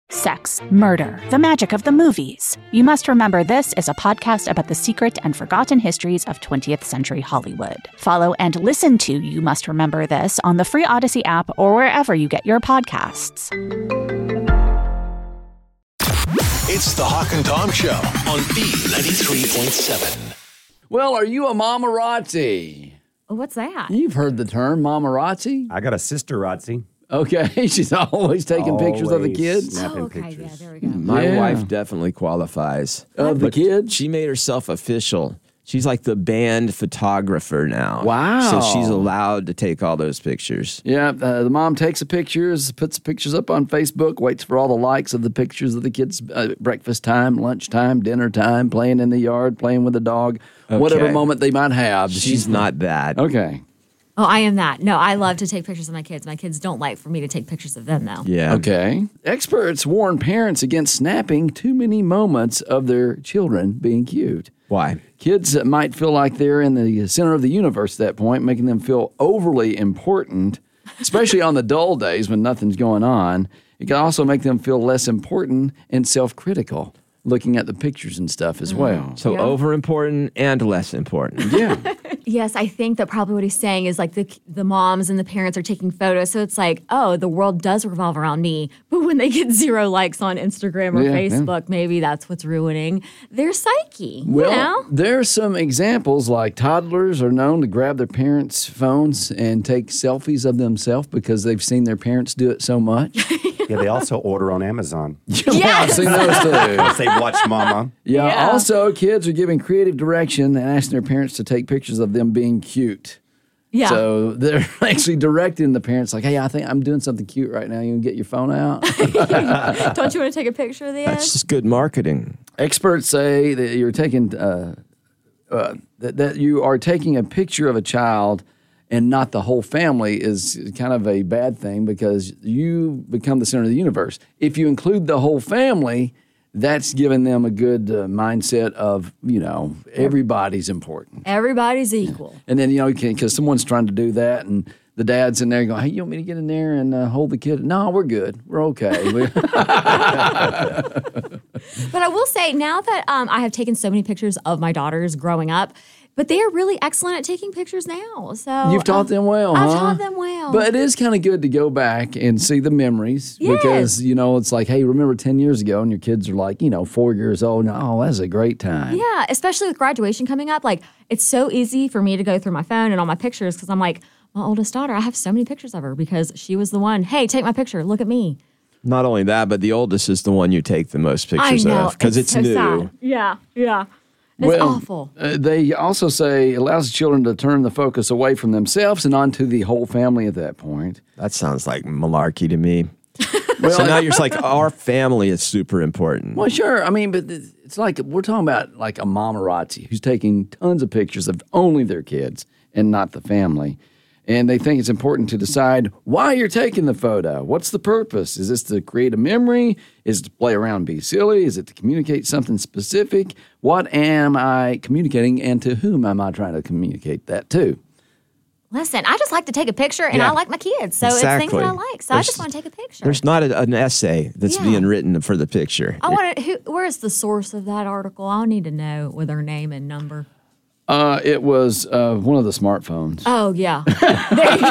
sex, murder, the magic of the movies. You Must Remember This is a podcast about the secret and forgotten histories of 20th century Hollywood. Follow and listen to You Must Remember This on the free Odyssey app or wherever you get your podcasts. It's the Hawk and Tom Show on B93.7. Well, are you a mamarazzi? What's that? You've heard the term mamarazzi. I got a sister Razzi. Okay, she's always taking pictures of the kids. Snapping okay, pictures. yeah, there we go. My wife definitely qualifies. Of the But kids? She made herself official. She's like the band photographer now. Wow. So she's allowed to take all those pictures. Yeah, the mom takes the pictures, puts the pictures up on Facebook, waits for all the likes of the pictures of the kids, breakfast time, lunch time, dinner time, playing in the yard, playing with the dog, whatever moment they might have. She's not that. Okay. Oh, I am that. No, I love to take pictures of my kids. My kids don't like for me to take pictures of them, though. Yeah. Okay. Experts warn parents against snapping too many moments of their children being cute. Why? Kids might feel like they're in the center of the universe at that point, making them feel overly important, especially on the dull days when nothing's going on. It can also make them feel less important and self-critical, looking at the pictures and stuff as well. So over important and less important. Yeah. Yes, I think that probably what he's saying is like the moms and the parents are taking photos. So it's like, oh, the world does revolve around me. But when they get 0 likes on Instagram or Facebook, maybe that's what's ruining their psyche. Well, you know? there's some examples like toddlers are known to grab their parents' phones and take selfies of themselves because they've seen their parents do it so much. Yeah, they also order on Amazon. Yeah, I've seen those too. Because they watch Mama. Yeah. Also, kids are giving creative direction and asking their parents to take pictures of them being cute. Yeah. So they're actually directing the parents like, hey, I think I'm doing something cute right now. You can get your phone out. Don't you want to take a picture of this? That's just good marketing. Experts say that you're taking that you are taking a picture of a child and not the whole family is kind of a bad thing because you become the center of the universe. If you include the whole family, that's giving them a good mindset of, everybody's important. Everybody's equal. And then, because someone's trying to do that and the dad's in there going, hey, you want me to get in there and hold the kid? No, we're good. We're okay. But I will say, now that I have taken so many pictures of my daughters growing up, but they are really excellent at taking pictures now. So You've taught them well, I've huh? taught them well. But it is kind of good to go back and see the memories because, it's like, hey, remember 10 years ago and your kids are like, 4 years old. And, oh, that's a great time. Yeah, especially with graduation coming up. Like, it's so easy for me to go through my phone and all my pictures because I'm like, my oldest daughter, I have so many pictures of her because she was the one, hey, take my picture. Look at me. Not only that, but the oldest is the one you take the most pictures I know. of because it's so new. sad. Yeah. It's awful. They also say it allows the children to turn the focus away from themselves and onto the whole family at that point. That sounds like malarkey to me. So now you're just like, our family is super important. Well, sure. I mean, but it's like we're talking about like a mamarazzi who's taking tons of pictures of only their kids and not the family. And they think it's important to decide why you're taking the photo. What's the purpose? Is this to create a memory? Is it to play around and be silly? Is it to communicate something specific? What am I communicating and to whom am I trying to communicate that to? Listen, I just like to take a picture and I like my kids. So it's things that I like. So I just want to take a picture. There's not an essay that's being written for the picture. I want to, where's the source of that article? I'll need to know with her name and number. It was one of the smartphones. Oh, yeah. There you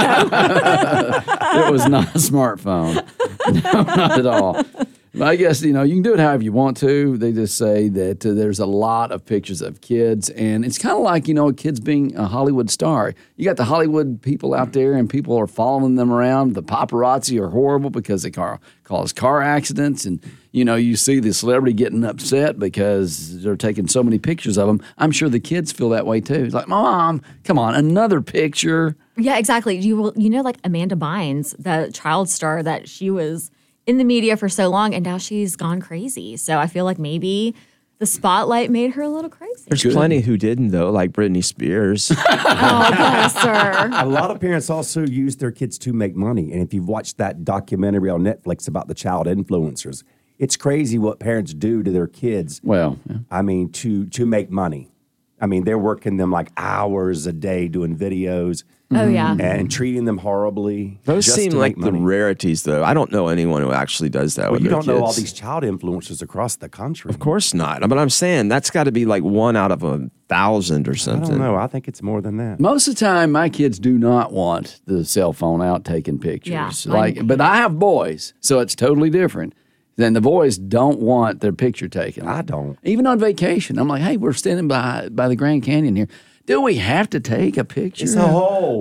go. It was not a smartphone. No, not at all. I guess, you can do it however you want to. They just say that there's a lot of pictures of kids, and it's kind of like, kids being a Hollywood star. You got the Hollywood people out there, and people are following them around. The paparazzi are horrible because they cause car accidents, and, you see the celebrity getting upset because they're taking so many pictures of them. I'm sure the kids feel that way, too. It's like, Mom, come on, another picture. Yeah, exactly. Like Amanda Bynes, the child star that she was in the media for so long, and now she's gone crazy. So I feel like maybe the spotlight made her a little crazy. There's plenty who didn't, though, like Britney Spears. Oh, bless her. A lot of parents also use their kids to make money. And if you've watched that documentary on Netflix about the child influencers, it's crazy what parents do to their kids. Well, yeah. I mean, to make money. I mean, they're working them like hours a day doing videos. Oh, yeah. And treating them horribly. Those just seem to like make the money. rarities, though. I don't know anyone who actually does that Well, with you their don't know all kids. these child influencers across the country. Of course not. But I'm saying that's got to be like 1 out of 1,000 or I something. don't know. I think it's more than that. Most of the time, my kids do not want the cell phone out taking pictures. Yeah, But I have boys, so it's totally different. Then the boys don't want their picture taken. I don't. Even on vacation, I'm like, hey, we're standing by the Grand Canyon here. Do we have to take a picture? It's a hole.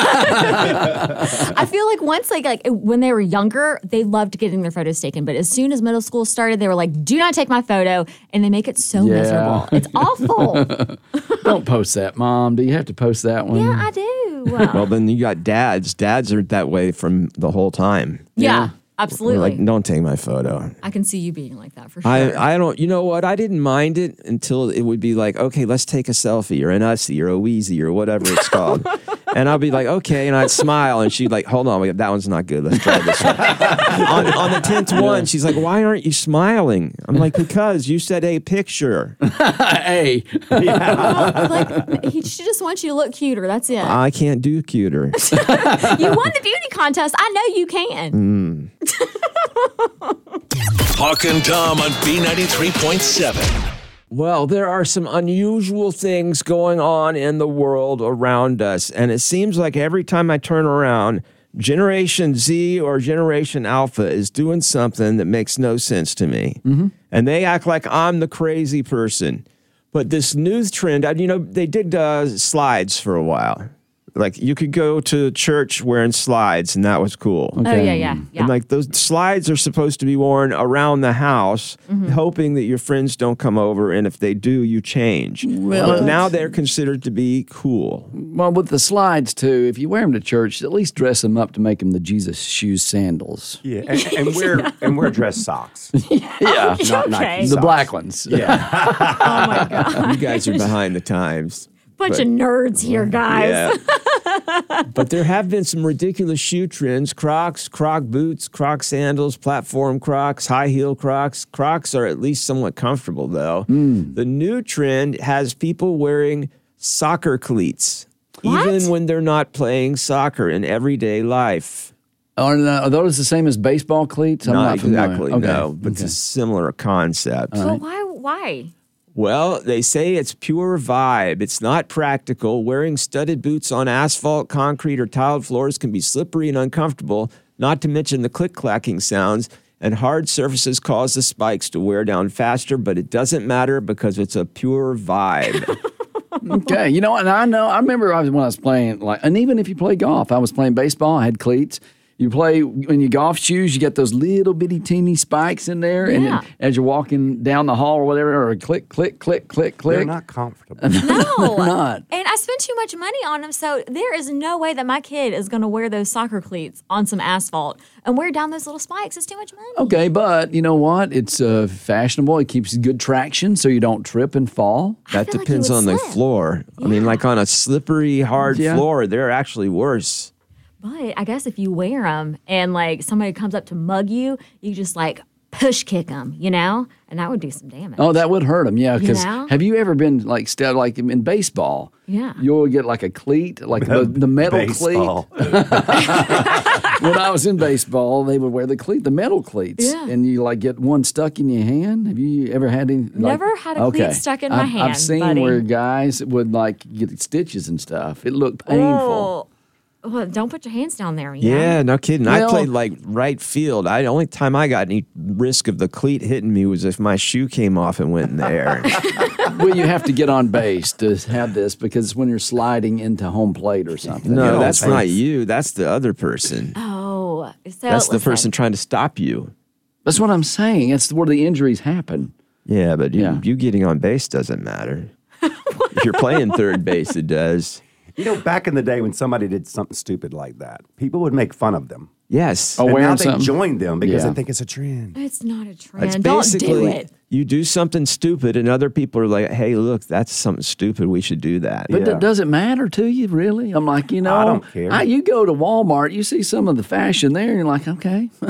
I feel like once like when they were younger, they loved getting their photos taken. But as soon as middle school started, they were like, do not take my photo. And they make it so miserable. It's awful. Don't post that, Mom. Do you have to post that one? Yeah, I do. Well, then you got dads. Dads are that way from the whole time. Yeah, We're absolutely. like, don't take my photo. I can see you being like that for sure. I don't, you know what? I didn't mind it until it would be like, okay, let's take a selfie or an Ussie or a Wheezy or whatever it's called. And I'll be like, okay. And I'd smile and she'd like, hold on, wait, that one's not good. Let's try this one. on the 10th one, she's like, why aren't you smiling? I'm like, because you said a picture. Hey. Like she just wants you to look cuter. That's it. I can't do cuter. You won the beauty contest. I know you can. Hawk and Tom on B93.7. Well, there are some unusual things going on in the world around us. And it seems like every time I turn around, Generation Z or Generation Alpha is doing something that makes no sense to me. Mm-hmm. And they act like I'm the crazy person. But this news trend, they did slides for a while. Like you could go to church wearing slides, and that was cool. Okay. Oh, yeah. And like those slides are supposed to be worn around the house, hoping that your friends don't come over, and if they do, you change. Well, now they're considered to be cool. Well, with the slides, too, if you wear them to church, at least dress them up to make them the Jesus shoes sandals. Yeah, and wear dress socks. Yeah. Not Okay. Nike The socks. black ones. Yeah. Oh my god. You guys are behind the times. Bunch of nerds here, guys. Yeah. But there have been some ridiculous shoe trends. Crocs, Croc boots, Croc sandals, platform Crocs, high heel Crocs. Crocs are at least somewhat comfortable, though. The new trend has people wearing soccer cleats, What? even when they're not playing soccer in everyday life. Are those the same as baseball cleats? I'm not familiar. exactly, Okay. no, but it's a similar concept. But why? Well, they say it's pure vibe. It's not practical. Wearing studded boots on asphalt, concrete, or tiled floors can be slippery and uncomfortable, not to mention the click-clacking sounds. And hard surfaces cause the spikes to wear down faster, but it doesn't matter because it's a pure vibe. Okay, you know, and I remember when I was playing, and even if you play golf, I was playing baseball, I had cleats. You play in your golf shoes, you get those little bitty teeny spikes in there, and then as you're walking down the hall or whatever, or click, click, click, click, click. They're not comfortable. No. not. And I spend too much money on them, so there is no way that my kid is going to wear those soccer cleats on some asphalt and wear down those little spikes. It's too much money. Okay, but you know what? It's fashionable. It keeps good traction so you don't trip and fall. That feel like depends you would on the slip. floor. I mean, like on a slippery, hard Yeah. floor, they're actually worse. But I guess if you wear them and like somebody comes up to mug you, you just like push kick them, you know? And that would do some damage. Oh, that would hurt them, yeah. Because know? have you ever been like in baseball? Yeah. You'll get like a cleat, like the metal Baseball. cleat. When I was in baseball, they would wear the metal cleats, Yeah. and you like get one stuck in your hand. Have you ever had any? Never had a cleat stuck in my hand, I've seen buddy. where guys would like get stitches and stuff. It looked painful. Oh. Well, don't put your hands down there. You Yeah, know? no kidding. I Well- played like right field. The only time I got any risk of the cleat hitting me was if my shoe came off and went in the air. Well, you have to get on base to have this because it's when you're sliding into home plate or something. No, Yeah, that's face. not you. That's the other person. Oh. So That's the listen, person trying to stop you. That's what I'm saying. It's where the injuries happen. Yeah, but Yeah. you getting on base doesn't matter. If you're playing third base, it does. You know, back in the day when somebody did something stupid like that, people would make fun of them. Yes. Oh, And wearing now they something. join them because Yeah. they think it's a trend. It's not a It's trend. Don't do basically it. you do something stupid, and other people are like, "Hey, look, that's something stupid. We should do that." But Yeah. does it matter to you, really? I'm like, I don't care. You go to Walmart, you see some of the fashion there, and you're like, okay.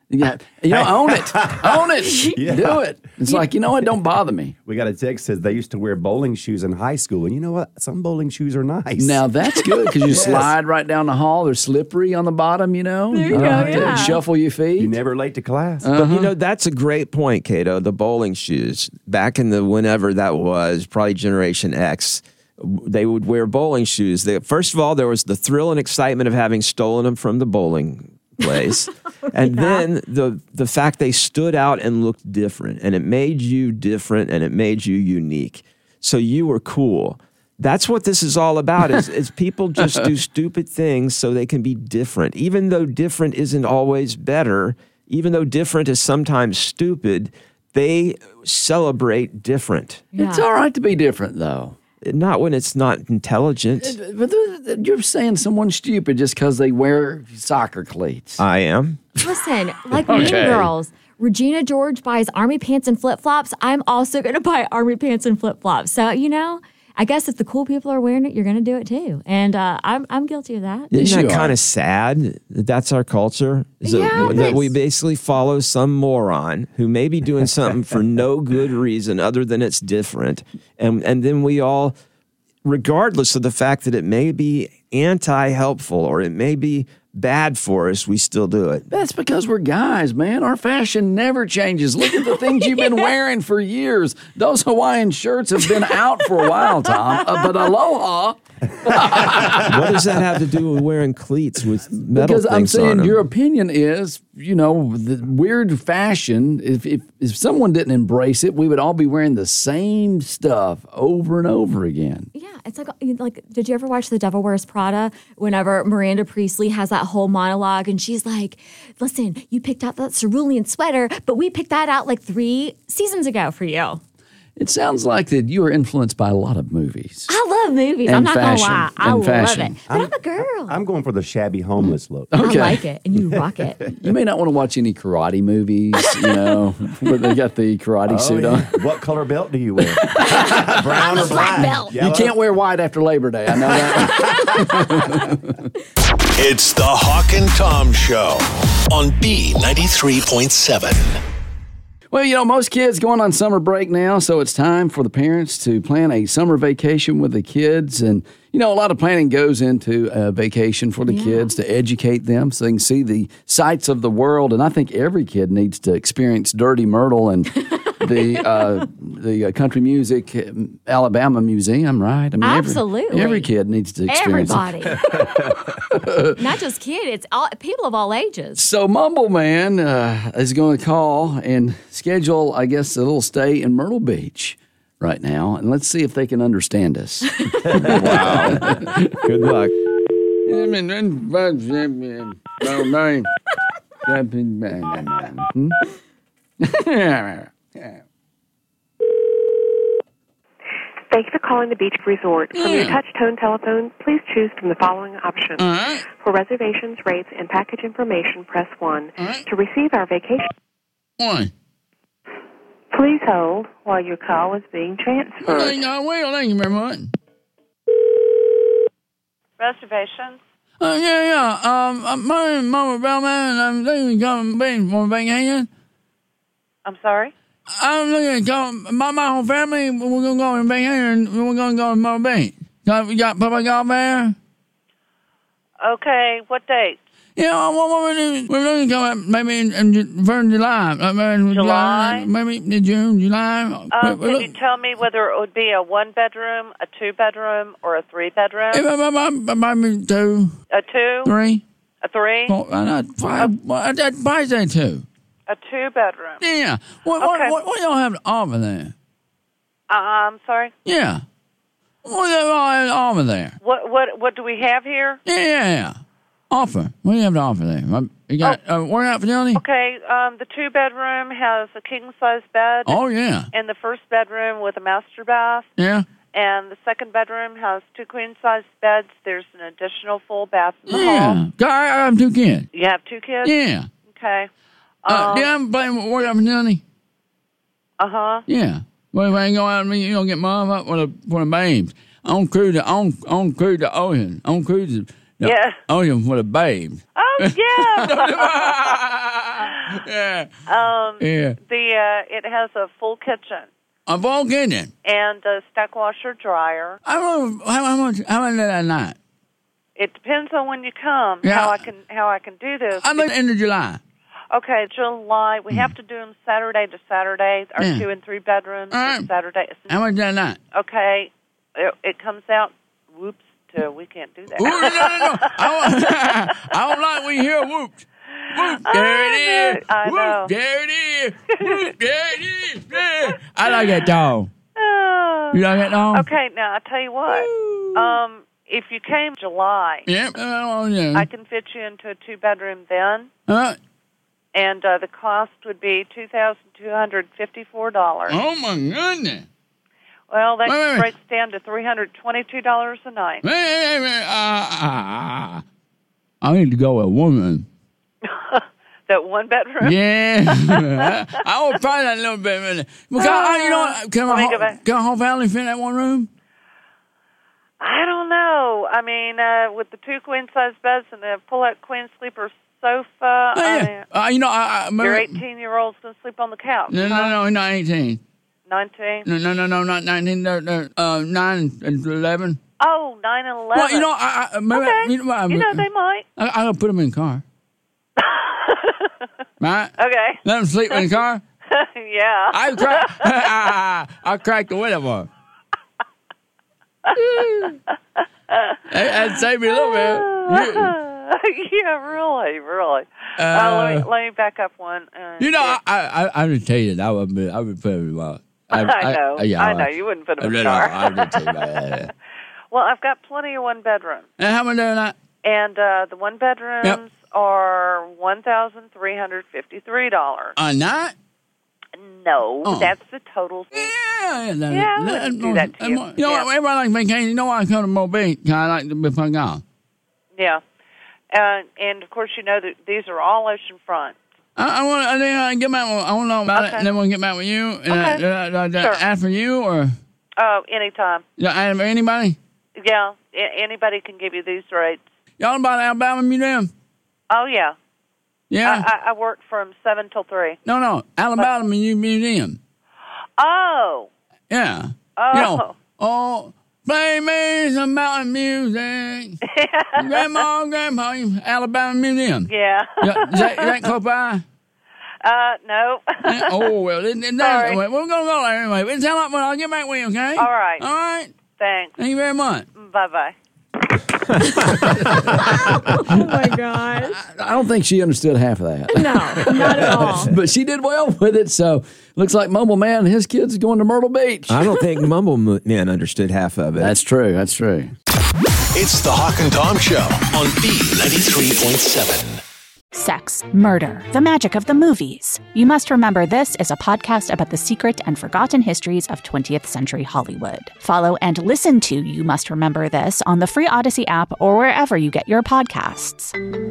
Yeah, own it. Own it. Yeah. Do it. It's like, you know what? Don't bother me. We got a text says they used to wear bowling shoes in high school. And you know what? Some bowling shoes are nice. Now, that's good because you slide right down the hall. They're slippery on the bottom, There you go, yeah. Shuffle your feet. You're never late to class. But that's a great point, Cato. The bowling shoes. Back in the whenever that was, probably Generation X, they would wear bowling shoes. First of all, there was the thrill and excitement of having stolen them from the bowling place. And then the fact they stood out and looked different, and it made you different and it made you unique. So you were cool. That's what this is all about is people just do stupid things so they can be different. Even though different isn't always better, even though different is sometimes stupid, they celebrate different. Yeah. It's all right to be different, though. Not when it's not intelligent. But you're saying someone's stupid just because they wear soccer cleats. I am. Listen, like Mean Girls, Regina George buys army pants and flip-flops. I'm also going to buy army pants and flip-flops. So, I guess if the cool people are wearing it, you're going to do it too. And I'm guilty of that. Isn't that kind of sad that that's our culture? That we basically follow some moron who may be doing something for no good reason other than it's different. And then we all, regardless of the fact that it may be anti-helpful or it may be bad for us, we still do it. That's because we're guys, man. Our fashion never changes. Look at the things you've been wearing for years. Those Hawaiian shirts have been out for a while, Tom. But aloha. What does that have to do with wearing cleats with metal Because I'm things on saying them? your opinion is, the weird fashion, if someone didn't embrace it, we would all be wearing the same stuff over and over again. Yeah, it's like, did you ever watch The Devil Wears Prada? Whenever Miranda Priestley has that whole monologue and she's like, listen, you picked out that cerulean sweater, but we picked that out like 3 seasons ago for you. It sounds like that you are influenced by a lot of movies. I love movies. And I'm not going to fashion. lie. I And love fashion. it. But I'm a girl. I'm going for the shabby homeless look. Okay. I like it, and you rock it. You may not want to watch any karate movies, where they got the karate suit on. What color belt do you wear? Brown or black? belt. You can't wear white after Labor Day. I know that. It's the Hawk and Tom Show on B93.7. Well, most kids going on summer break now, so it's time for the parents to plan a summer vacation with the kids. And, a lot of planning goes into a vacation for the kids to educate them so they can see the sights of the world. And I think every kid needs to experience Dirty Myrtle and the Country Music Alabama Museum, right? I mean, Absolutely. Every kid needs to experience Everybody. Not just kids, it's all people of all ages. So Mumble Man is going to call and schedule, I guess, a little stay in Myrtle Beach right now. And let's see if they can understand us. Wow. Good luck. Thank you for calling the Beach Resort. From your touch-tone telephone, please choose from the following options. For reservations, rates, and package information, press 1. To receive our vacation... 1. Please hold while your call is being transferred. Thank you very much. Reservations? My name is Mama Bellman, and I'm thinking of coming beach for vacation. I'm sorry? I'm looking to come. My whole family, we're going to go on vacation, and we're going to go to Myrtle Beach. You got Papa Golf there? Okay, what date? We're looking to come maybe in July. July? Maybe in June, July. Can you tell me whether it would be a 1-bedroom, a 2-bedroom, or a 3-bedroom? Maybe 2. A 2? 3. A 3? 4, 5. Why is that 2? A 2-bedroom. Yeah. What y'all have to offer there? I'm sorry? Yeah. What do y'all have to offer there? What do we have here? Yeah. Offer. What do you have to offer there? You got workout facility? Okay, the 2-bedroom has a king-size bed. Oh, yeah. In the first bedroom with a master bath. Yeah. And the second bedroom has 2 queen-size beds. There's an additional full bath in the hall. Yeah. I have 2 kids. You have 2 kids? Yeah. Okay. Do you have playing with workout facility? Uh-huh. Yeah. Well, if I ain't go out and you don't get mom up for the babes. On cruise the ocean. On cruise No, Yes. Oh, what a babe. Oh, yeah. Yeah. Yeah. It has a full kitchen A full kitchen. and a stack washer dryer. I don't know how much is that a night? It depends on when you come. Yeah. How I can do this. I'm in the end of July. Okay, July. We have to do them Saturday to Saturday. Our 2 and 3 bedrooms. All right. Saturday. How much is that a night? Okay, it comes out. Whoops! We can't do that. Ooh, no. I don't like when you hear whoops. Whoop, there it is. I know. Whoop, there it is. Whoop, there it is. Yeah. I like that dog. You like that dog? Okay, now I tell you what. If you came July, Yeah. I can fit you into a 2-bedroom then. And the cost would be $2,254. Oh, my goodness. Well, that Wait. breaks down to $322 a night. Wait. I need to go with a woman. That 1-bedroom? Yeah. I will try that a little bit. Can my whole family fit in that one room? I don't know. I mean, with the 2 queen-size beds and the pull-out queen sleeper sofa, your 18-year-old's going to sleep on the couch. No, not 18. 19? No, not 19. 9 and 11. Oh, 9 and 11. Well, maybe, okay. They might. I'll put them in the car. Right? Okay. Let them sleep in the car. Yeah. I'll crack the window for them. That'd save me a little bit. Yeah, really. Let me back up one. I just tell you that I would put them in my. I know. You wouldn't put them in the car. I just tell you that. Well, I've got plenty of 1-bedroom. And how much are that? And the 1-bedrooms are $1,353. A night? No, Oh. that's the total. Yeah, I wouldn't do that to you. Everybody likes vacation. You know why I come to Mobile Beach? I like to be fun gone. Yeah. And of course, you know that these are all oceanfront. I want to get back. I want to know about it, and then we'll get back with you. And Sure. ask for you or Anytime. Anybody? Yeah, anybody can give you these rates. Y'all about Alabama Museum? Oh, yeah. Yeah. I work from 7 till 3. No, Alabama Museum. Oh. Yeah. Oh. Play me some mountain music. Grandma, Alabama Museum. Yeah. Is that close by? No. Oh, well, we're going to go there anyway. But tell me when I'll get back with you, okay? All right. All right. Thanks. Thank you very much. Bye-bye. Oh my gosh. I don't think she understood half of that. No, not at all. But she did well with it, so looks like Mumble Man and his kids are going to Myrtle Beach. I don't think Mumble Man understood half of it. That's true. It's the Hawk and Tom Show on B93.7. Sex, murder, the magic of the movies. You Must Remember This is a podcast about the secret and forgotten histories of 20th century Hollywood. Follow and listen to You Must Remember This on the free Odyssey app or wherever you get your podcasts.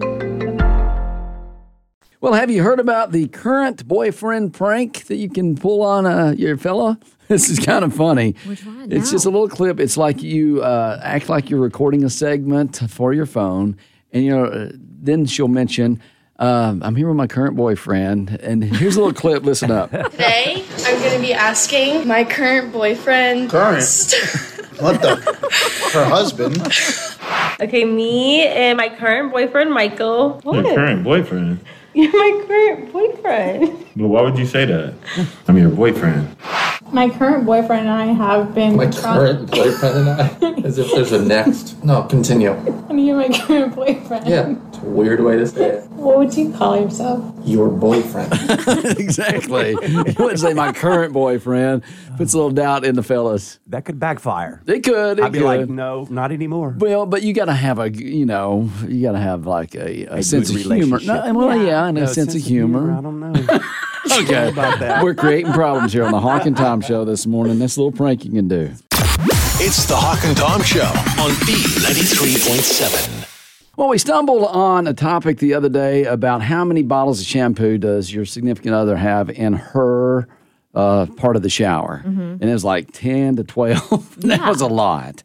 Well, have you heard about the current boyfriend prank that you can pull on your fella? This is kind of funny. Which one? It's just a little clip. It's like you act like you're recording a segment for your phone, and then she'll mention, I'm here with my current boyfriend, and here's a little clip. Listen up. Today, I'm going to be asking my current boyfriend. What the? Her husband. Okay, me and my current boyfriend, Michael. What? Your current boyfriend? You're my current boyfriend. But why would you say that? I'm your boyfriend. My current boyfriend and I have been. My current boyfriend and I? As if there's a next. No, continue. And you're my current boyfriend. Yeah, it's a weird way to say it. What would you call yourself? Your boyfriend. Exactly. You wouldn't say my current boyfriend. Puts a little doubt in the fellas. That could backfire. It could. I'd be like, no, not anymore. Well, but you got to have a like a sense of humor. And a sense of humor. I don't know. Okay. About that. We're creating problems here on the Hawk and Tom Show this morning. That's a little prank you can do. It's the Hawk and Tom Show on B93.7. Well, we stumbled on a topic the other day about how many bottles of shampoo does your significant other have in her part of the shower. And it was like 10 to 12. That was a lot.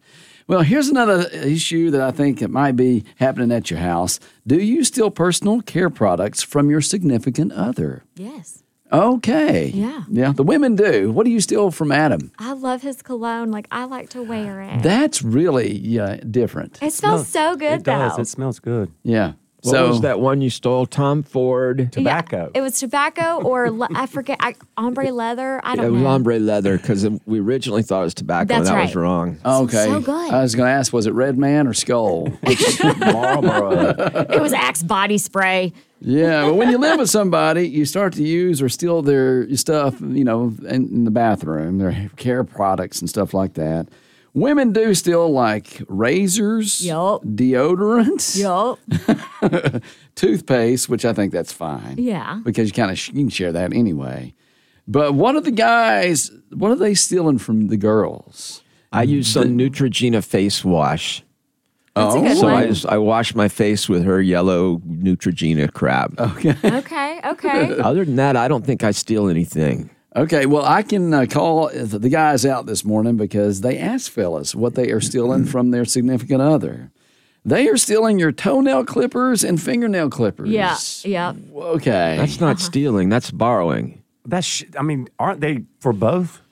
Well, here's another issue that I think it might be happening at your house. Do you steal personal care products from your significant other? Yes. Okay. Yeah. Yeah, the women do. What do you steal from Adam? I love his cologne. Like, I like to wear it. That's really different. It smells so good, It does. though. It smells good. Yeah. What was that one you stole? Tom Ford? Tobacco. Yeah, it was tobacco or I forget, ombre leather. I don't It know. was ombre leather because we originally thought it was tobacco. That's and that right. was wrong. Okay. So good. I was going to ask, was it Red Man or Skull? Marlboro. It was Axe body spray. Yeah, but when you live with somebody, you start to use or steal their stuff, in the bathroom, their care products and stuff like that. Women do steal like razors, Yup. deodorants, Yup. toothpaste, which I think that's fine. Yeah. Because you kind of you can share that anyway. But what are they stealing from the girls? I use some Neutrogena face wash. That's a good So one. I wash my face with her yellow Neutrogena crap. Okay. Okay. Other than that, I don't think I steal anything. Okay, well, I can call the guys out this morning because they asked fellas what they are stealing from their significant other. They are stealing your toenail clippers and fingernail clippers. Yeah. Yeah. Okay. That's not stealing. That's borrowing. Aren't they for both?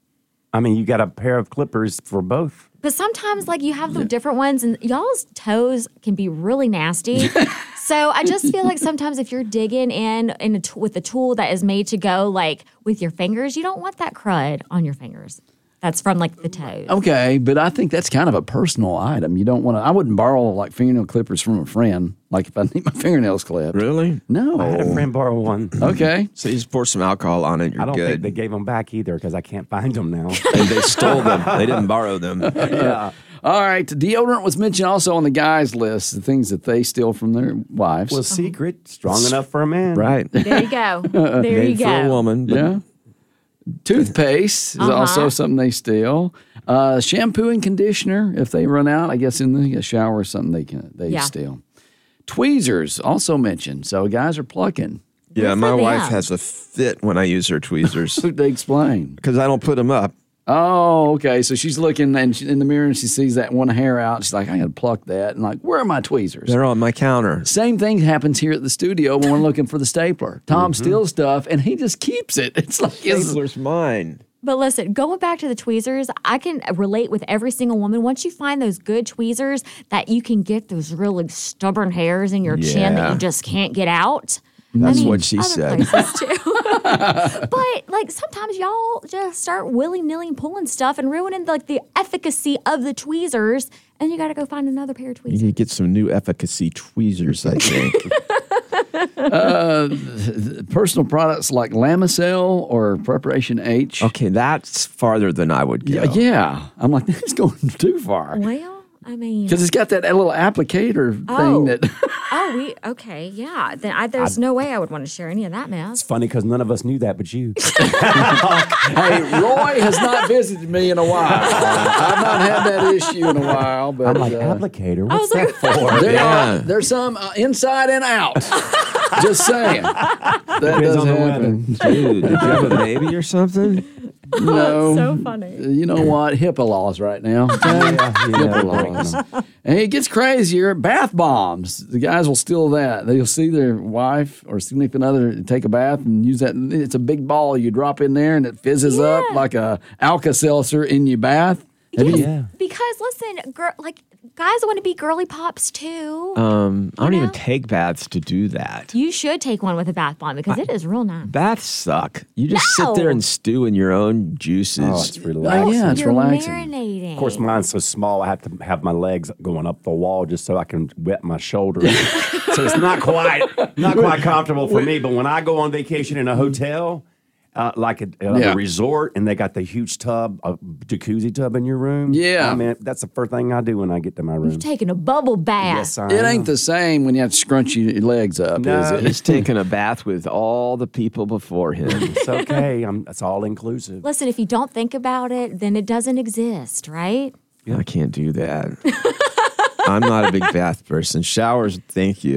I mean, you got a pair of clippers for both. But sometimes, like, you have the different ones, and y'all's toes can be really nasty. So I just feel like sometimes if you're digging in with a tool that is made to go, like, with your fingers, you don't want that crud on your fingers. That's from, like, the toes. Okay, but I think that's kind of a personal item. You don't want to. I wouldn't borrow like fingernail clippers from a friend. Like if I need my fingernails clipped. Really? No. I had a friend borrow one. Okay. So you just pour some alcohol on it, you're I don't good. think they gave them back either because I can't find them now. And they stole them. They didn't borrow them. Yeah. All right. Deodorant was mentioned also on the guys' list, the things that they steal from their wives. Well, secret, strong enough for a man. Right. There you go. There you Made for a go. woman. But Yeah. Toothpaste is also something they steal. Shampoo and conditioner, if they run out, I guess in the shower or something they steal. Tweezers also mentioned. So guys are plucking. Yeah, my for wife them. has a fit when I use her tweezers They explain. because I don't put them up. Oh, okay. So she's looking in the mirror and she sees that one hair out. She's like, I got to pluck that. And like, where are my tweezers? They're on my counter. Same thing happens here at the studio when we're looking for the stapler. Tom steals stuff and he just keeps it. It's like Stapler's mine. But listen, going back to the tweezers, I can relate with every single woman. Once you find those good tweezers that you can get those really stubborn hairs in your chin that Yeah. you just can't get out. That's what she other said. places too. But like sometimes y'all just start willy-nilly pulling stuff and ruining like the efficacy of the tweezers, and you got to go find another pair of You tweezers. need to get some new efficacy tweezers, I think. personal products like Lamisil or Preparation H. Okay, that's farther than I would go. Yeah. I'm like, that's going too far. Well, I mean, Because it's got that little applicator thing that. okay, yeah. Then there's no way I would want to share any of that mess. It's funny because none of us knew that but you. Hey, Roy has not visited me in a while. I've not had that issue in a while. But I'm like, applicator? What's that for? there's some inside and out. Just saying. That Depends does on the happen. Dude, did you have a baby or something? No. So funny. You know what? HIPAA laws right now. Okay? HIPAA laws. And it gets crazier. Bath bombs. The guys will steal that. They'll see their wife or significant other take a bath and use that. It's a big ball you drop in there and it fizzes up like a Alka-Seltzer in your bath. Because listen, guys want to be girly pops too. I don't even take baths to do that. You should take one with a bath bomb because it is real nice. Baths suck. You just sit there and stew in your own juices. Oh, it's relaxing. Yeah, it's You're relaxing. marinating. Of course, mine's so small, I have to have my legs going up the wall just so I can wet my shoulders. So it's not quite comfortable for me. But when I go on vacation in a hotel, like a resort, and they got the huge tub, a jacuzzi tub in your room. Yeah. I mean, that's the first thing I do when I get to my room. You're taking a bubble bath. Yes, I It am. ain't the same when you have to scrunch your legs up, is it? He's taking a bath with all the people before him. It's okay. It's all inclusive. Listen, if you don't think about it, then it doesn't exist, right? I can't do that. I'm not a big bath person. Showers, thank you.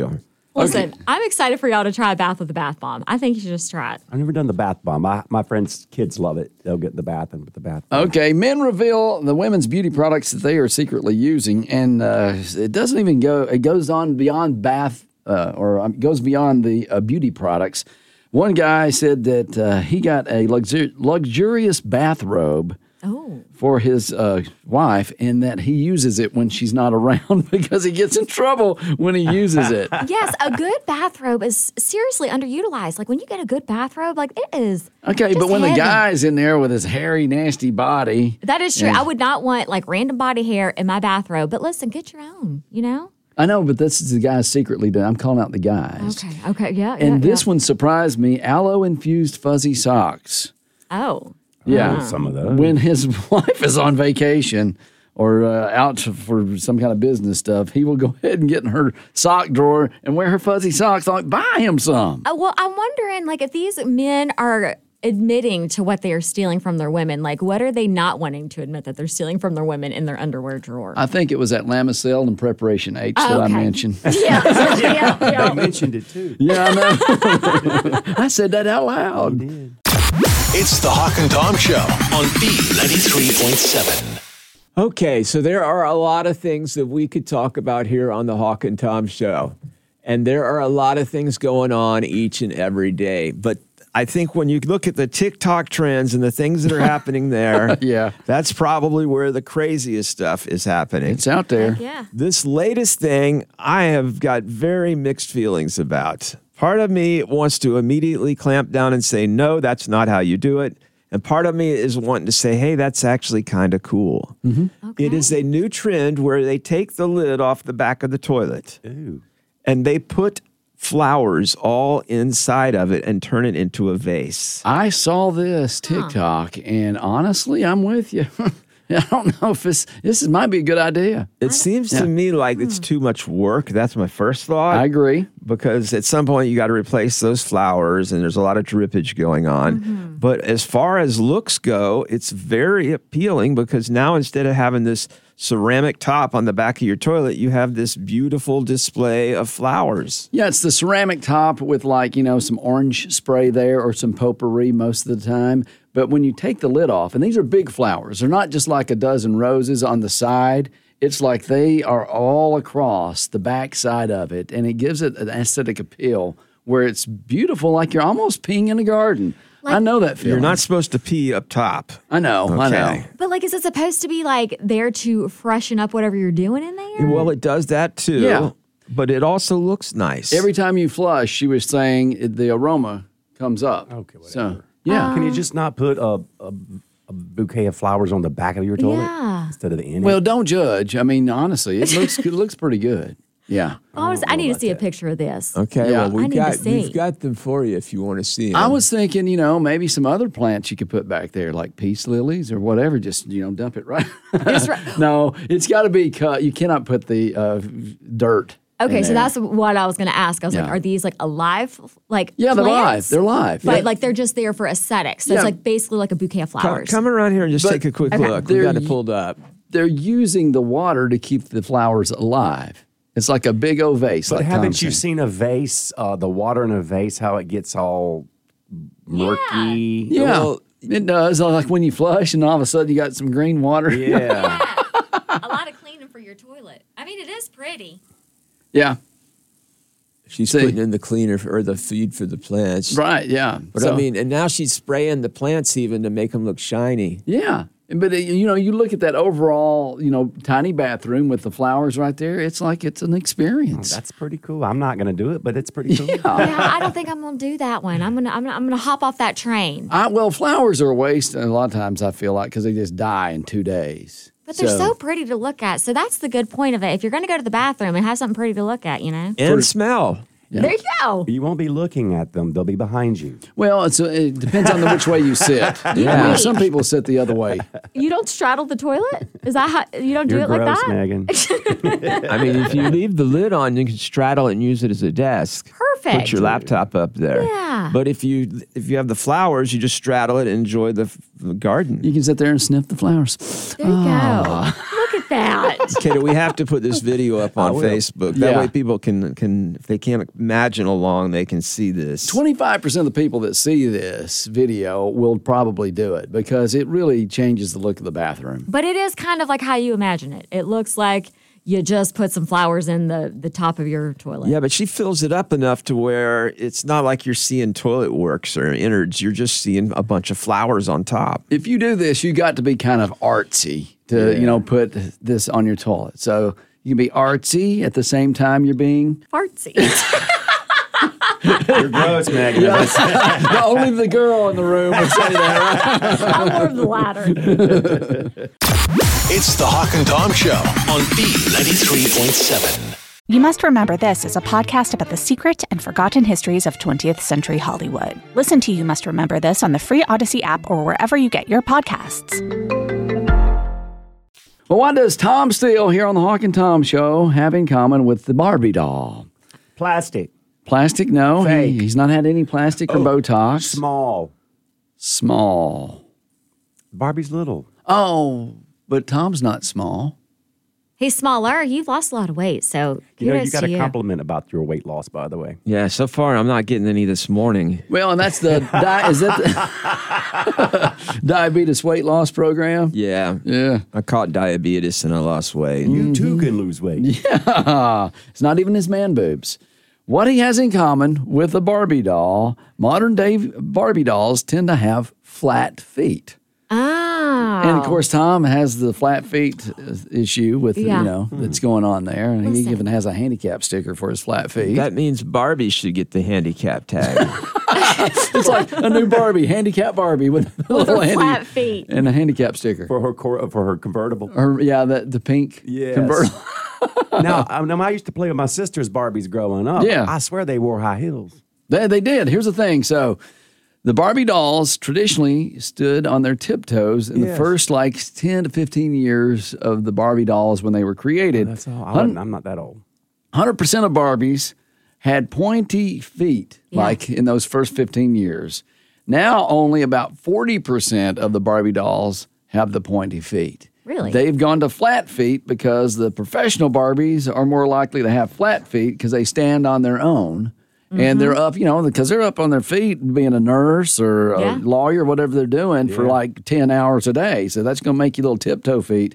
Listen, I'm excited for y'all to try a bath with the bath bomb. I think you should just try it. I've never done the bath bomb. My friends' kids love it. They'll get in the bath and with the bath bomb. Okay, men reveal the women's beauty products that they are secretly using, and it doesn't even go. It goes on beyond bath, goes beyond the beauty products. One guy said that he got a luxurious bathrobe for his wife, and that he uses it when she's not around because he gets in trouble when he uses it. Yes, a good bathrobe is seriously underutilized. Like when you get a good bathrobe, like it is. Okay, but when the guy's in there with his hairy, nasty body. That is true. I would not want like random body hair in my bathrobe. But listen, get your own, you know? I know, but this is the guys secretly doing. I'm calling out the guys. Okay, yeah. And this one surprised me. Aloe-infused fuzzy socks. Oh. Yeah. Some of those. When his wife is on vacation or out for some kind of business stuff, he will go ahead and get in her sock drawer and wear her fuzzy socks. Like, buy him some. Well, I'm wondering, like, if these men are admitting to what they are stealing from their women, like, what are they not wanting to admit that they're stealing from their women in their underwear drawer? I think it was at Lamiselle and Preparation H that I mentioned. Yeah. I mentioned it too. Yeah, I know. I said that out loud. You did. It's the Hawk and Tom Show on B93.7. Okay, so there are a lot of things that we could talk about here on the Hawk and Tom Show. And there are a lot of things going on each and every day. But I think when you look at the TikTok trends and the things that are happening there, that's probably where the craziest stuff is happening. It's out there. Yeah. This latest thing, I have got very mixed feelings about. Part of me wants to immediately clamp down and say, no, that's not how you do it. And part of me is wanting to say, hey, that's actually kind of cool. Mm-hmm. Okay. It is a new trend where they take the lid off the back of the toilet. Ooh. And they put flowers all inside of it and turn it into a vase. I saw this TikTok, and honestly, I'm with you. I don't know if this might be a good idea. It seems to me like it's too much work. That's my first thought. I agree. Because at some point you got to replace those flowers and there's a lot of drippage going on. Mm-hmm. But as far as looks go, it's very appealing because now instead of having this ceramic top on the back of your toilet, you have this beautiful display of flowers. Yeah, it's the ceramic top with some orange spray there or some potpourri most of the time. But when you take the lid off, and these are big flowers, they're not just like a dozen roses on the side. It's like they are all across the back side of it, and it gives it an aesthetic appeal where it's beautiful, like you're almost peeing in a garden. I know that feeling. You're not supposed to pee up top. I know, okay. I know. But is it supposed to be there to freshen up whatever you're doing in there? Well, it does that too. Yeah. But it also looks nice. Every time you flush, she was saying the aroma comes up. Okay, whatever. So, yeah. Can you just not put a bouquet of flowers on the back of your toilet instead of the end? Well, don't judge. I mean, honestly, it looks pretty good. Yeah. I need to see a picture of this. Okay, well, we've got them for you if you want to see them. I was thinking, maybe some other plants you could put back there, like peace lilies or whatever. Just, dump it right. No, it's got to be cut. You cannot put the dirt. Okay, so that's what I was going to ask. I was like, are these alive? Yeah, they're live. They're live. But they're just there for aesthetics. So it's basically like a bouquet of flowers. Come around here and just take a quick look. We got it pulled up. They're using the water to keep the flowers alive. It's like a big old vase. But haven't you seen a vase, the water in a vase, how it gets all murky? Yeah, well, it does. Like when you flush and all of a sudden you got some green water. Yeah. A lot of cleaning for your toilet. I mean, it is pretty. Yeah. She's putting in the cleaner or the feed for the plants. Right, yeah. But and now she's spraying the plants even to make them look shiny. Yeah. But, you look at that overall, tiny bathroom with the flowers right there. It's like it's an experience. Oh, that's pretty cool. I'm not going to do it, but it's pretty cool. Yeah, I don't think I'm going to do that one. I'm gonna hop off that train. Well, flowers are a waste a lot of times, I feel like, because they just die in 2 days. But they're so pretty to look at. So that's the good point of it. If you're going to go to the bathroom and have something pretty to look at, And smell. Yeah. There you go. You won't be looking at them. They'll be behind you. Well, it depends on which way you sit. Yeah. Some people sit the other way. You don't straddle the toilet? Is that how you don't do it like that? Megan. I mean, if you leave the lid on, you can straddle it and use it as a desk. Perfect. Put your laptop up there. Yeah. But if you have the flowers, you just straddle it and enjoy the garden. You can sit there and sniff the flowers. There you go. Look at that. Katie, we have to put this video up on Facebook. That way people can, if they can't imagine along, they can see this. 25% of the people that see this video will probably do it because it really changes the look of the bathroom. But it is kind of like how you imagine it. It looks like you just put some flowers in the top of your toilet. Yeah, but she fills it up enough to where it's not like you're seeing toilet works or innards. You're just seeing a bunch of flowers on top. If you do this, you got to be kind of artsy to, put this on your toilet. So you can be artsy at the same time you're being fartsy. You're gross, Megan. Only the girl in the room would say that, right? I'm more of the latter. It's the Hawk and Tom Show on B93.7. You Must Remember This is a podcast about the secret and forgotten histories of 20th century Hollywood. Listen to You Must Remember This on the free Odyssey app or wherever you get your podcasts. Well, what does Tom Steele here on the Hawk and Tom Show have in common with the Barbie doll? Plastic. Plastic? No. He's not had any plastic or Botox. Small. Barbie's little. Oh, but Tom's not small. He's smaller. You've lost a lot of weight, so you got a compliment about your weight loss, by the way. Yeah, so far I'm not getting any this morning. Well, and that's the diabetes weight loss program? Yeah. I caught diabetes and I lost weight. You too can lose weight. Yeah. It's not even his man boobs. What he has in common with the Barbie doll, modern day Barbie dolls tend to have flat feet. Oh. And of course, Tom has the flat feet issue with, that's going on there. And he even has a handicap sticker for his flat feet. That means Barbie should get the handicap tag. It's like a new Barbie, handicap Barbie with little flat feet and a handicap sticker for her convertible. The pink convertible. Now, I used to play with my sister's Barbies growing up. Yeah, I swear they wore high heels. They did. Here's the thing. So the Barbie dolls traditionally stood on their tiptoes in the first 10 to 15 years of the Barbie dolls when they were created. That's all. I'm not that old. 100% of Barbies had pointy feet, like in those first 15 years. Now only about 40% of the Barbie dolls have the pointy feet. Really? They've gone to flat feet because the professional Barbies are more likely to have flat feet because they stand on their own. And they're up, because they're up on their feet being a nurse or a lawyer, whatever they're doing for 10 hours a day. So that's going to make your little tiptoe feet,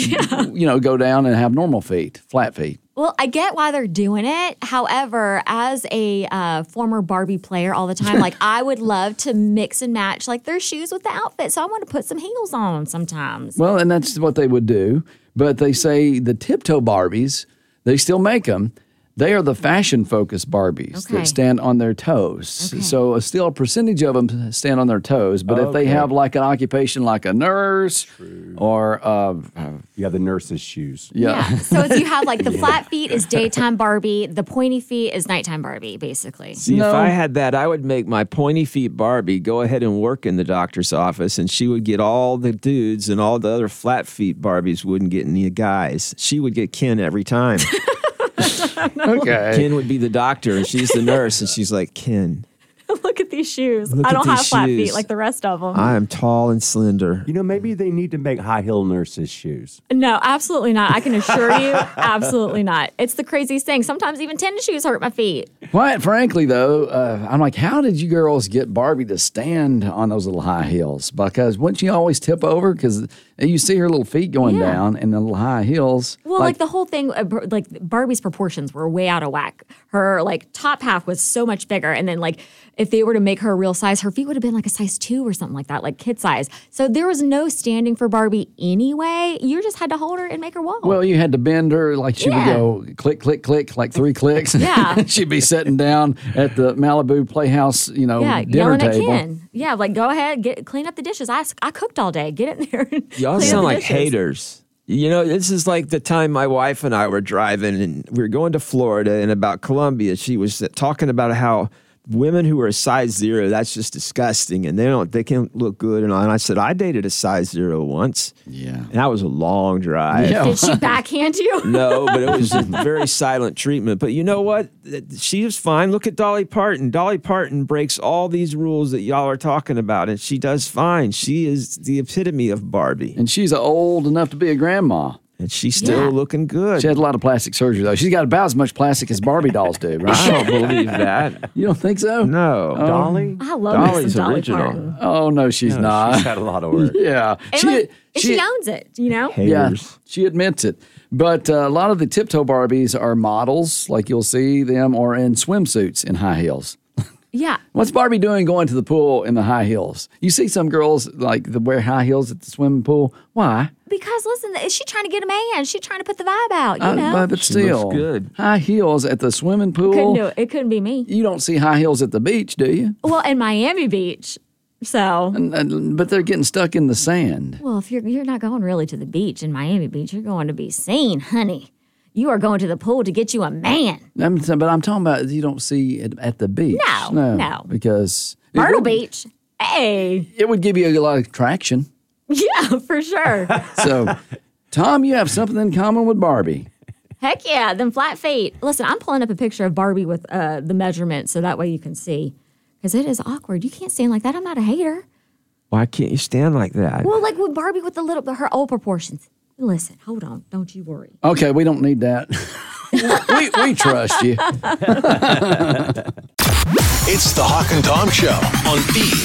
go down and have normal feet, flat feet. Well, I get why they're doing it. However, as a former Barbie player all the time, I would love to mix and match their shoes with the outfit. So I want to put some heels on them sometimes. Well, and that's what they would do. But they say the tiptoe Barbies, they still make them. They are the fashion-focused Barbies that stand on their toes. Okay. So still a percentage of them stand on their toes. But if they have an occupation like a nurse or... you have the nurse's shoes. Yeah. So if you have the flat feet is daytime Barbie, the pointy feet is nighttime Barbie, basically. See, if I had that, I would make my pointy feet Barbie go ahead and work in the doctor's office, and she would get all the dudes, and all the other flat feet Barbies wouldn't get any guys. She would get Ken every time. Okay. Ken would be the doctor, and she's the nurse, and she's like, Ken. Look at these shoes. I don't have flat feet like the rest of them. I am tall and slender. Maybe they need to make high heel nurses' shoes. No, absolutely not. I can assure you, absolutely not. It's the craziest thing. Sometimes even tennis shoes hurt my feet. Quite frankly, though, I'm like, how did you girls get Barbie to stand on those little high heels? Because wouldn't she always tip over? Because you see her little feet going down in the little high heels. Well, the whole thing, Barbie's proportions were way out of whack. Her top half was so much bigger, and then if they were to make her a real size, her feet would have been a size 2 or something like that, kid size. So there was no standing for Barbie anyway. You just had to hold her and make her walk. Well, you had to bend her, she would go click, click, click, 3 clicks. Yeah. She'd be sitting down at the Malibu Playhouse, dinner yelling table. At Ken. Yeah, go ahead, clean up the dishes. I cooked all day. Get in there. Y'all sound like haters. This is like the time my wife and I were driving, and we were going to Florida, and about Columbia, she was talking about how women who are a size 0, that's just disgusting, and they can't look good. And I said, I dated a size 0 once. Yeah. And that was a long drive. Yeah. Did she backhand you? No, but it was a very silent treatment. But you know what? She was fine. Look at Dolly Parton. Dolly Parton breaks all these rules that y'all are talking about, and she does fine. She is the epitome of Barbie. And she's old enough to be a grandma. And she's still looking good. She had a lot of plastic surgery, though. She's got about as much plastic as Barbie dolls do, right? I don't believe that. You don't think so? No. Dolly? I love Dolly's Dolly original. Parton. Oh, no, she's not. She's had a lot of work. Yeah. And she owns it, you know? Yeah, she admits it. But a lot of the Tiptoe Barbies are models, like you'll see them, or in swimsuits in high heels. Yeah. What's Barbie doing going to the pool in the high heels? You see some girls like that wear high heels at the swimming pool. Why? Because listen, is she trying to get a man? She's trying to put the vibe out, you know? But still, looks good. High heels at the swimming pool. Couldn't do it. It couldn't be me. You don't see high heels at the beach, do you? Well, in Miami Beach. So, But they're getting stuck in the sand. well, if you're not going really to the beach in Miami Beach, you're going to be seen, honey. You are going to the pool to get you a man. But I'm talking about you don't see it at the beach. No. Because Myrtle Beach. Hey. It would give you a lot of traction. Yeah, for sure. So, Tom, you have something in common with Barbie. Heck yeah, them flat feet. Listen, I'm pulling up a picture of Barbie with the measurement so that way you can see. Because it is awkward. You can't stand like that. I'm not a hater. Why can't you stand like that? Well, like with Barbie with her old proportions. Listen, hold on. Don't you worry. Okay, we don't need that. we trust you. It's the Hawk and Tom Show on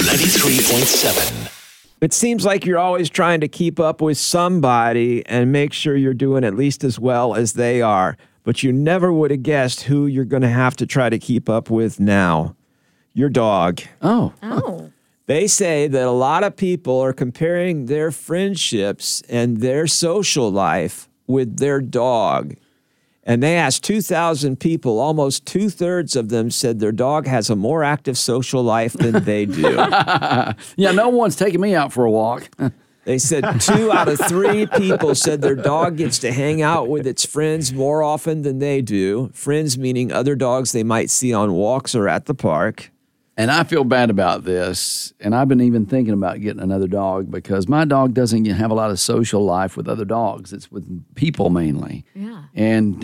B93.7. It seems like you're always trying to keep up with somebody and make sure you're doing at least as well as they are. But you never would have guessed who you're going to have to try to keep up with now. Your dog. Oh. They say that a lot of people are comparing their friendships and their social life with their dog. And they asked 2,000 people, almost 2/3 of them said their dog has a more active social life than they do. Yeah, no one's taking me out for a walk. They said 2 out of 3 people said their dog gets to hang out with its friends more often than they do. Friends meaning other dogs they might see on walks or at the park. And I feel bad about this. And I've been even thinking about getting another dog because my dog doesn't have a lot of social life with other dogs. It's with people mainly. Yeah. And,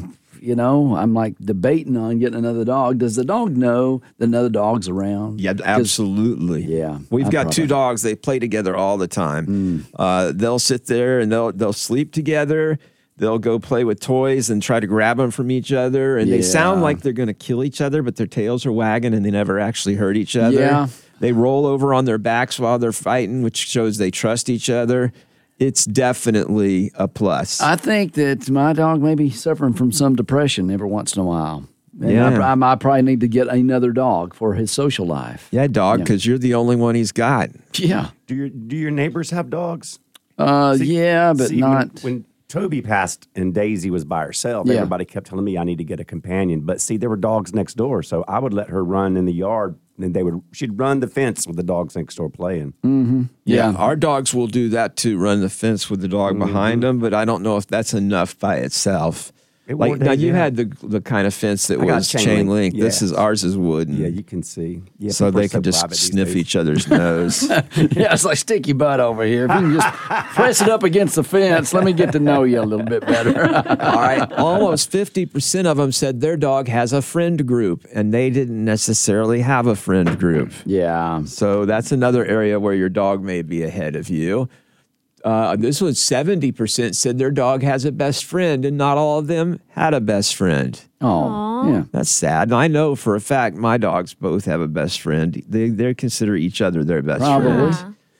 I'm like debating on getting another dog. Does the dog know that another dog's around? Yeah, absolutely. Yeah. We've got 2 dogs. They play together all the time. They'll sit there and they'll sleep together. They'll go play with toys and try to grab them from each other. And they sound like they're going to kill each other, but their tails are wagging and they never actually hurt each other. Yeah. They roll over on their backs while they're fighting, which shows they trust each other. It's definitely a plus. I think that my dog may be suffering from some depression every once in a while. And Yeah. I probably need to get another dog for his social life. Yeah, dog, because you're the only one he's got. Yeah. Do your neighbors have dogs? Yeah, but See, not. when Toby passed and Daisy was by herself, Yeah. everybody kept telling me I need to get a companion. But see, there were dogs next door, so I would let her run in the yard, and she'd run the fence with the dogs next door playing. Mm-hmm. Yeah, our dogs will do that too, run the fence with the dog behind them, but I don't know if that's enough by itself. Now you had the kind of fence that was chain link. Yeah. Ours is wooden. Yeah, you can see. Yeah, so people are they can just private these sniff days. each other's nose. Yeah, it's like sticky butt over here. If you can just press it up against the fence, let me get to know you a little bit better. All right. Almost 50% of them said their dog has a friend group, and they didn't necessarily have a friend group. Yeah. So that's another area where your dog may be ahead of you. This one, 70% said their dog has a best friend, and not all of them had a best friend. Oh, yeah. That's sad. And I know for a fact my dogs both have a best friend. They consider each other their best friends.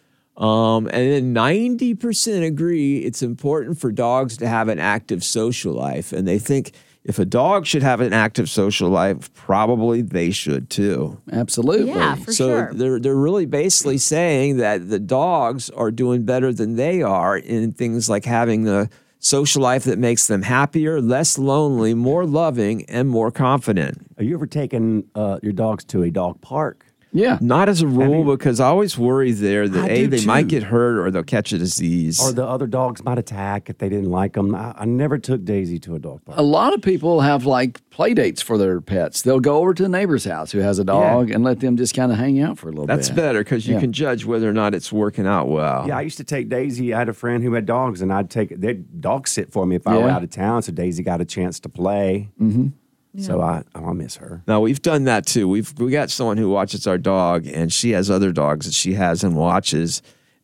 And then 90% agree it's important for dogs to have an active social life. And they think if a dog should have an active social life, probably they should too. Absolutely. Yeah, for So sure. they're really basically saying that the dogs are doing better than they are in things like having the social life that makes them happier, less lonely, more loving, and more confident. Have you ever taken your dogs to a dog park? Yeah. Not as a rule, because I always worry there that I do they might too. get hurt or they'll catch a disease. Or the other dogs might attack if they didn't like them. I never took Daisy to a dog park. A lot of people have like play dates for their pets. They'll go over to a neighbor's house who has a dog and let them just kind of hang out for a little That's bit. better because you Yeah. can judge whether or not it's working out well. Yeah, I used to take Daisy. I had a friend who had dogs, and they'd dog sit for me if I were Yeah. out of town. So Daisy got a chance to play. Mm-hmm. So I miss her. Now we've done that too. We got someone who watches our dog, and she has other dogs that she has and watches.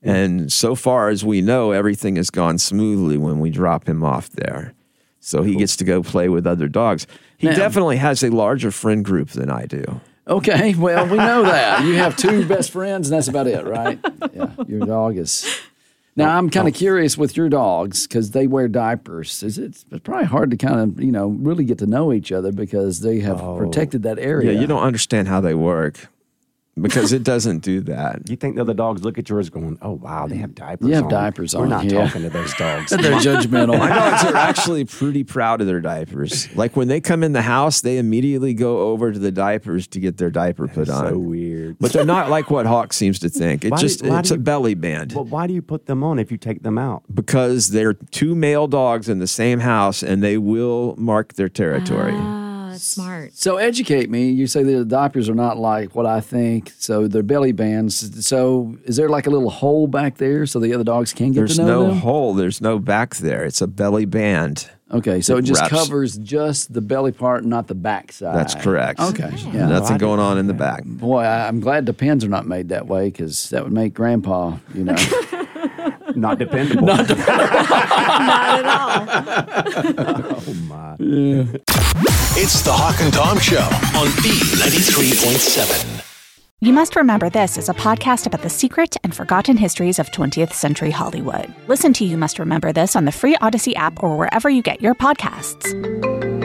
And so far as we know, everything has gone smoothly when we drop him off there. So he gets to go play with other dogs. He definitely has a larger friend group than I do. Okay, well, we know that. You have 2 best friends, and that's about it, right? Yeah, your dog is... Now, I'm kind of curious with your dogs because they wear diapers. It's probably hard to kind of, really get to know each other because they have protected that area. Yeah, you don't understand how they work because it doesn't do that. You think the other dogs look at yours going, oh, wow, they have diapers on. You have diapers on. We're not talking to those dogs. They're judgmental. My dogs are actually pretty proud of their diapers. Like when they come in the house, they immediately go over to the diapers to get their diaper put on. So weird. But they're not like what Hawk seems to think. It's a belly band. Well, why do you put them on if you take them out? Because they're 2 male dogs in the same house and they will mark their territory. That's smart. So educate me. You say the diapers are not like what I think. So they're belly bands. So is there like a little hole back there so the other dogs can get to know them? There's no hole. There's no back there. It's a belly band. Okay, so it just covers just the belly part, not the back side. That's correct. Okay. Yeah. Nothing going on in the back. Boy, I'm glad the pens are not made that way because that would make Grandpa, Not dependable. Not at all. Oh, my. Yeah. It's the Hawk and Tom Show on B93.7. You Must Remember This is a podcast about the secret and forgotten histories of 20th century Hollywood. Listen to You Must Remember This on the free Odyssey app or wherever you get your podcasts.